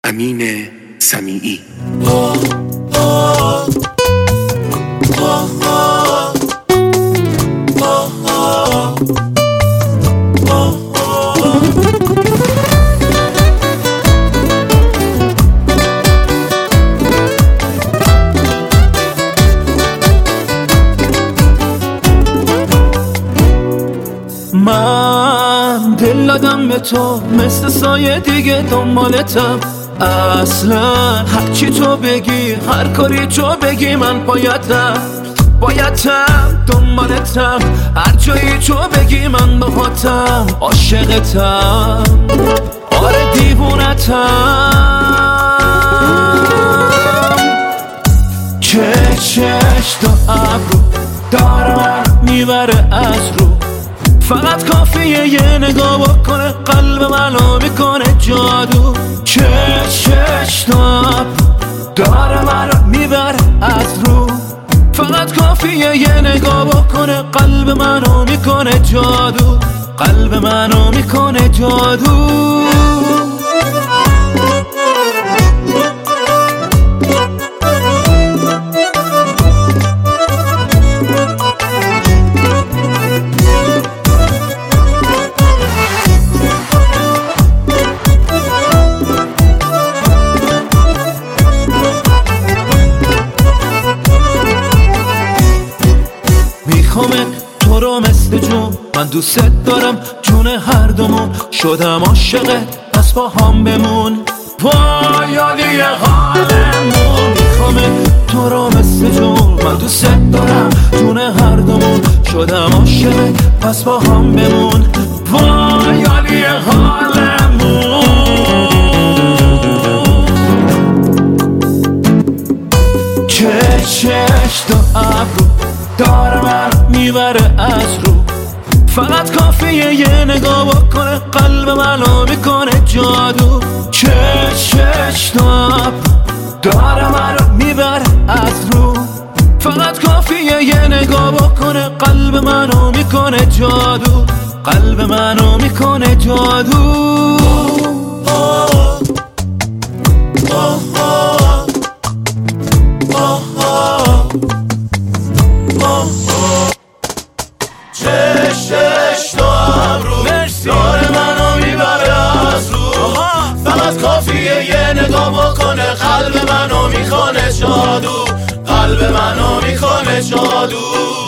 امین سمیعی. من دل دادم به تو، مثل سایه دیگه دنبالتم. اصلا هرچی تو بگی، هر کاری تو بگی، من بایدم دنبالتم. هر جایی تو بگی من باهاتم، عاشقتم، آره دیوونتم. چش تا ابرو داره من میبره از رو، فقط کافیه یه نگاه بکنه قلب منو میکنه جادو. چش تا ابرو داره منو میبره از رو، فقط کافیه یه نگاه بکنه قلب منو میکنه جادو، قلب منو میکنه جادو. تو رو مثل جون من دوست دارم، جون هر دومون شدم عاشقت، پس با هم بمون. وای یادی حالمون. میخوام تو رو مثل جون من دوست دارم، جون هر دومون شدم عاشقت، پس با هم بمون. وای یادی حالمون. چش تا ابرو داره من میبره از رو، فقط کافیه یه نگاه بکنه قلب منو میکنه جادو. چش تا ابرو داره منو میبره از رو، فقط کافیه یه نگاه بکنه قلب منو میکنه جادو، قلب منو میکنه جادو. چش تو ابرو داره منو میبره از رو، فقط کافیه یه نگاه بکنه قلب منو میکنه جادو، قلب منو میکنه جادو.